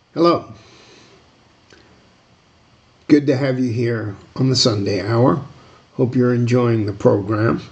Hello. Good to have you here on the Sunday Hour. Hope you're enjoying the program.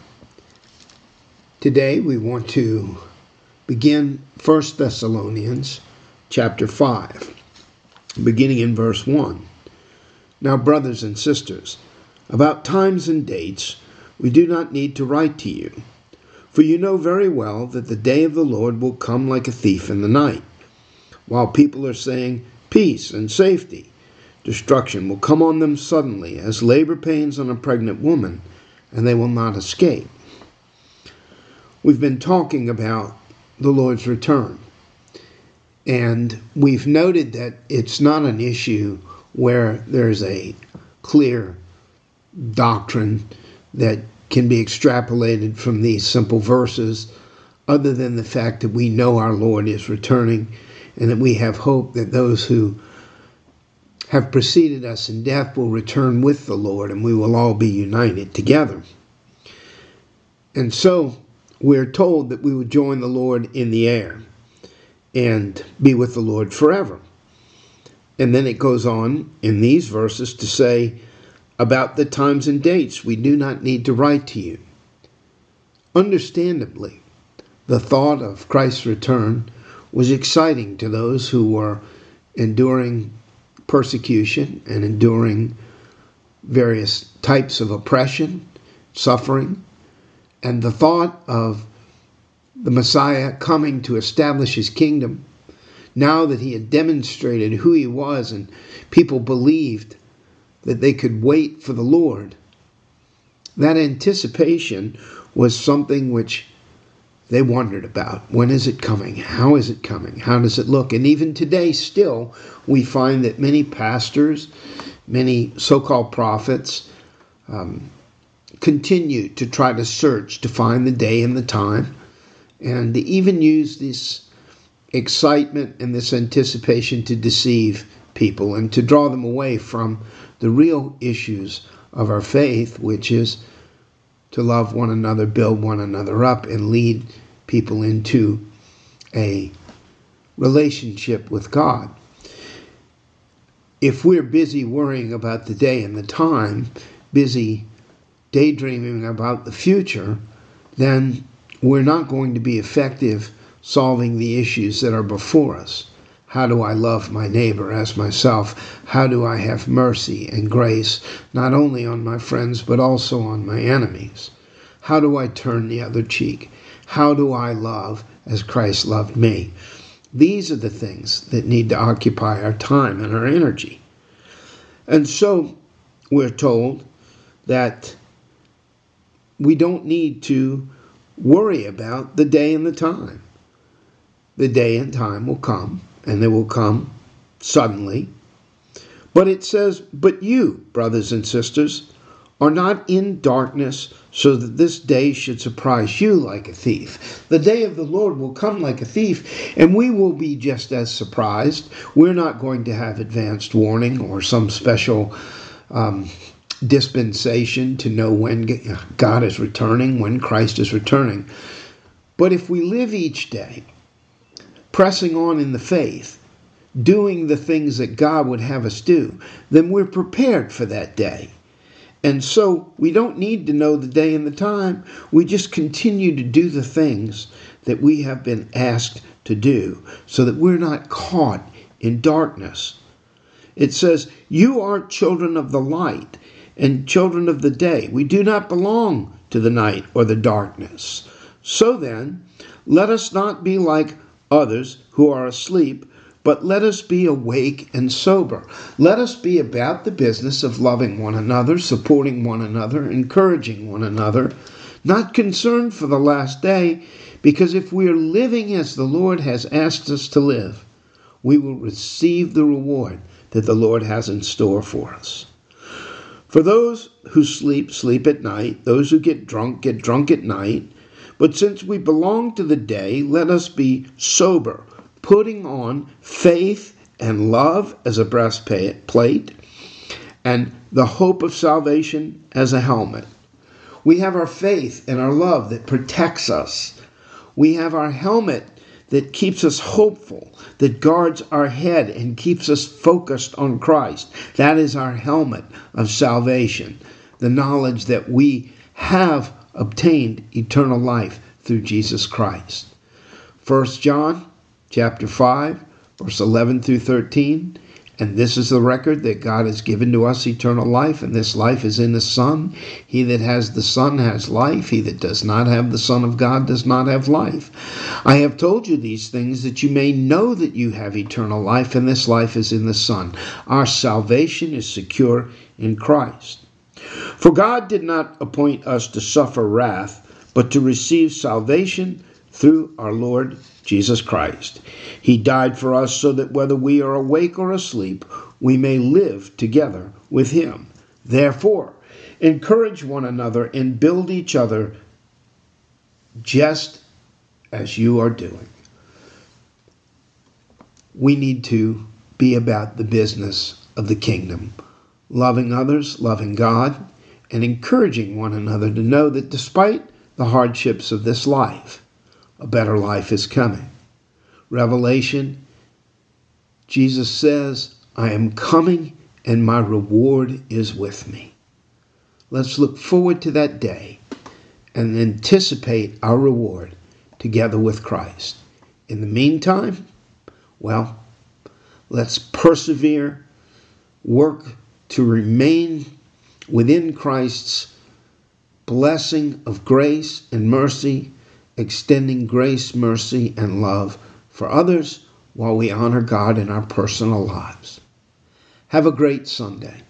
Today we want to begin 1 Thessalonians chapter 5, beginning in verse 1. Now, brothers and sisters, about times and dates we do not need to write to you, for you know very well that the day of the Lord will come like a thief in the night. While people are saying peace and safety, destruction will come on them suddenly as labor pains on a pregnant woman, and they will not escape. We've been talking about the Lord's return, and we've noted that it's not an issue where there's a clear doctrine that can be extrapolated from these simple verses, other than the fact that we know our Lord is returning, and that we have hope that those who have preceded us in death will return with the Lord, and we will all be united together. And so we're told that we will join the Lord in the air and be with the Lord forever. And then it goes on in these verses to say, about the times and dates we do not need to write to you. Understandably, the thought of Christ's return was exciting to those who were enduring persecution and enduring various types of oppression, suffering, and the thought of the Messiah coming to establish his kingdom, now that he had demonstrated who he was and people believed that they could wait for the Lord. That anticipation was something which they wondered about. When is it coming? How is it coming? How does it look? And even today still, we find that many pastors, many so-called prophets, continue to try to search to find the day and the time. And they even use this excitement and this anticipation to deceive people and to draw them away from the real issues of our faith, which is to love one another, build one another up, and lead people into a relationship with God. If we're busy worrying about the day and the time, busy daydreaming about the future, then we're not going to be effective solving the issues that are before us. How do I love my neighbor as myself? How do I have mercy and grace, not only on my friends, but also on my enemies? How do I turn the other cheek? How do I love as Christ loved me? These are the things that need to occupy our time and our energy. And so we're told that we don't need to worry about the day and the time. The day and time will come, and they will come suddenly. But it says, but you, brothers and sisters, are not in darkness, so that this day should surprise you like a thief. The day of the Lord will come like a thief, and we will be just as surprised. We're not going to have advanced warning or some special dispensation to know when God is returning, when Christ is returning. But if we live each day pressing on in the faith, doing the things that God would have us do, then we're prepared for that day. And so we don't need to know the day and the time. We just continue to do the things that we have been asked to do so that we're not caught in darkness. It says, you are children of the light and children of the day. We do not belong to the night or the darkness. So then, let us not be like others who are asleep, but let us be awake and sober. Let us be about the business of loving one another, supporting one another, encouraging one another, not concerned for the last day, because if we are living as the Lord has asked us to live, we will receive the reward that the Lord has in store for us. For those who sleep, sleep at night. Those who get drunk at night. But since we belong to the day, let us be sober, putting on faith and love as a breastplate, and the hope of salvation as a helmet. We have our faith and our love that protects us. We have our helmet that keeps us hopeful, that guards our head and keeps us focused on Christ. That is our helmet of salvation, the knowledge that we have obtained eternal life through Jesus Christ. 1 John chapter 5, verse 11 through 13. And this is the record that God has given to us eternal life, and this life is in the Son. He that has the Son has life. He that does not have the Son of God does not have life. I have told you these things that you may know that you have eternal life, and this life is in the Son. Our salvation is secure in Christ. For God did not appoint us to suffer wrath, but to receive salvation through our Lord Jesus Christ. He died for us so that whether we are awake or asleep, we may live together with him. Therefore, encourage one another and build each other just as you are doing. We need to be about the business of the kingdom, loving others, loving God, and encouraging one another to know that despite the hardships of this life, a better life is coming. Revelation, Jesus says, I am coming and my reward is with me. Let's look forward to that day and anticipate our reward together with Christ. In the meantime, well, let's persevere, work to remain within Christ's blessing of grace and mercy, extending grace, mercy, and love for others while we honor God in our personal lives. Have a great Sunday.